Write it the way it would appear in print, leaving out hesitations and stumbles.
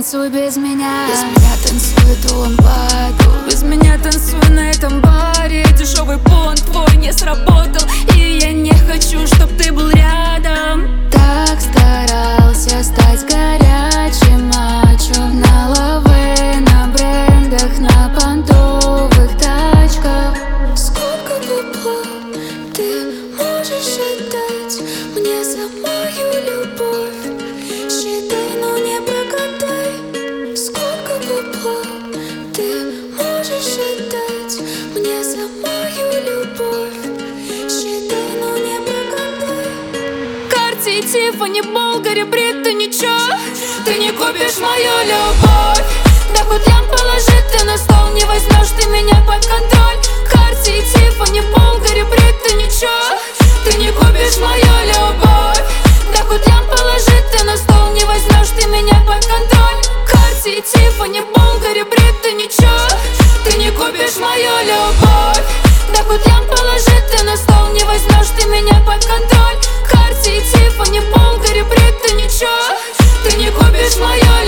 танцуй без меня. Без меня танцуй эту лампаду. Без меня танцуй на этом баре. Дешевый понт твой не сработал, и я не хочу, чтоб ты был рядом. Так старался стать горячим мачо. На лаве, на брендах, на понтовых тачках. Сколько бабла ты можешь отдать мне за мою любовь? Считай, но не прогадай. Сколько бабла ты можешь отдать мне за мою любовь? Считай, но не прогадай. Карти, Тиффани, Булгари, Бритта, ничего ты не купишь мою любовь. Да хоть лям положи ты на стол, не возьмешь ты меня под контроль. Карти, Тиффани, Булгари, Бритта, ничего ты не купишь мою любовь. Да хоть лям положи ты на стол, не возьмешь ты меня под контроль. Карти, Тиффани, Булгари, Бритта, ничего ты не купишь мою любовь. Да хоть лям положи ты на стол, не возьмешь ты меня под контроль. Карти, Тиффани, Булгари, Бритта, ничего ты не купишь мою любовь.